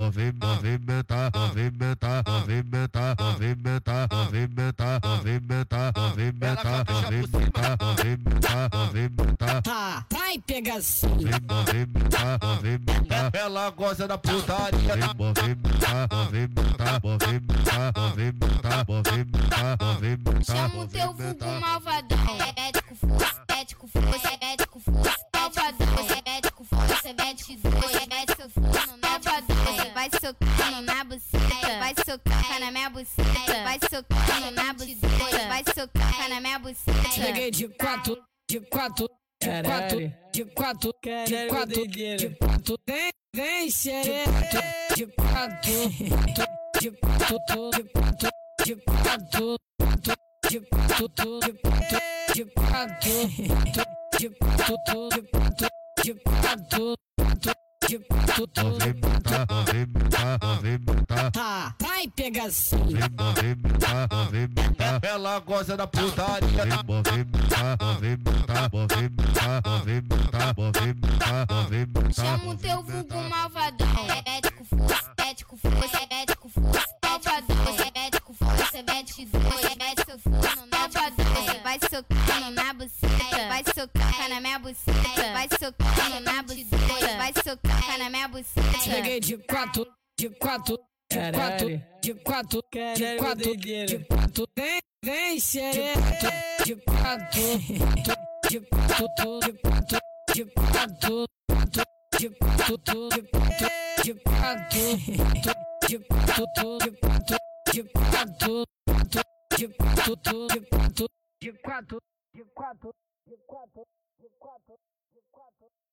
movimenta, movimenta, movimenta, movimenta, movimenta, movimenta, movimenta, movimenta, movimenta, movimenta. Tá, vai pegação. Movimenta, movimenta. Ela gosta da putaria. Movimenta, movimenta, movimenta, movimenta, movimenta, movimenta. Chama o teu vulgo malvadão. Mete com força, mete com força, mete com força. Malvadão, mete com força, mete com força, mete com força. Malvadão, vai socando na buceta, vai socar na minha buceta, vai socando na buceta, vai socar na minha buceta. Cheguei de quatro, de quatro, de quatro, de quatro, de quatro, de quatro. Vem xereca, de quatro, de quatro, de quatro, de quatro, de quatro, de quatro, de quatro, de quatro, de quatro, de quatro, de quatro. Movimenta, movimenta, movimenta. Tá, vai pegação. Movimenta, movimenta. Ela gosta da putaria. Movimenta, movimenta, movimenta, movimenta, movimenta, movimenta. Chama o teu vulgo malvadão. Mete com força, mete com força, mete com força. Malvadão, mete com força, mete com força, mete com força. Malvadão, vai socando na buceta, vai socar na minha buceta, vai socando na buceta, vai socar na minha buceta. Cheguei de quatro, de quatro, de quatro, de quatro, de quatro, de quatro. Vem xereca, de quatro, de quatro, de quatro, de quatro, de quatro, de quatro, de quatro, de quatro, de quatro, de quatro, de quatro, de quatro, de quatro, de quatro, de quatro, de quatro, de quatro.